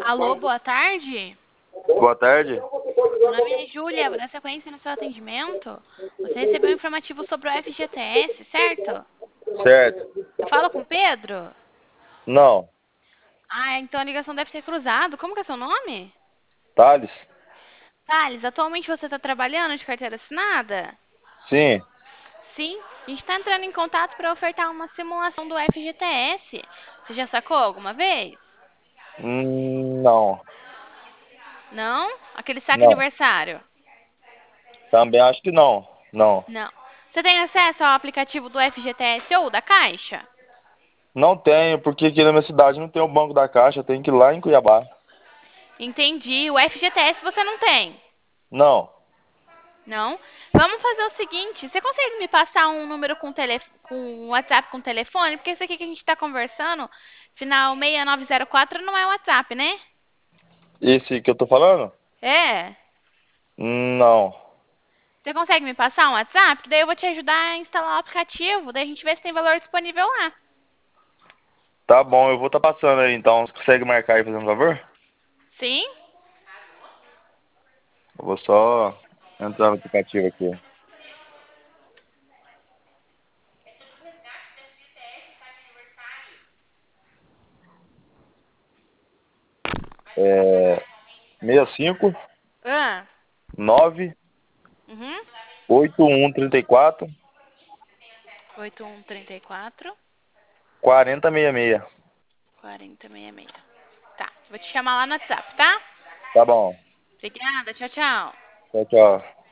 Alô, boa tarde. Boa tarde. Meu nome é Júlia, vou dar sequência no seu atendimento. Você recebeu um informativo sobre o FGTS, certo? Certo. Eu falo com o Pedro? Não. Ah, então a ligação deve ter cruzado. Como que é seu nome? Thales? Thales, atualmente você está trabalhando de carteira assinada? Sim. Sim, a gente está entrando em contato para ofertar uma simulação do FGTS. Você já sacou alguma vez? Não. Não? Aquele saque Não. aniversário? Também acho que não. Não. Não. Você tem acesso ao aplicativo do FGTS ou da Caixa? Não tenho, porque aqui na minha cidade não tem o Banco da Caixa, eu tenho que ir lá em Cuiabá. Entendi. O FGTS você não tem? Não. Não? Vamos fazer o seguinte: você consegue me passar um número com um WhatsApp com telefone? Porque esse aqui que a gente está conversando, final 6904, não é WhatsApp, né? Esse que eu tô falando? É. Não. Você consegue me passar um WhatsApp? Que daí eu vou te ajudar a instalar o aplicativo. Daí a gente vê se tem valor disponível lá. Tá bom, eu vou estar passando aí então. Você consegue marcar aí, fazendo um favor? Sim? Eu vou só entrar no aplicativo aqui. É 65 Ah. 9 Uhum. 81 34 8134 4066. 4066. Tá. Vou te chamar lá no WhatsApp, tá? Tá bom. Obrigada. Tchau, tchau. Tchau, tchau.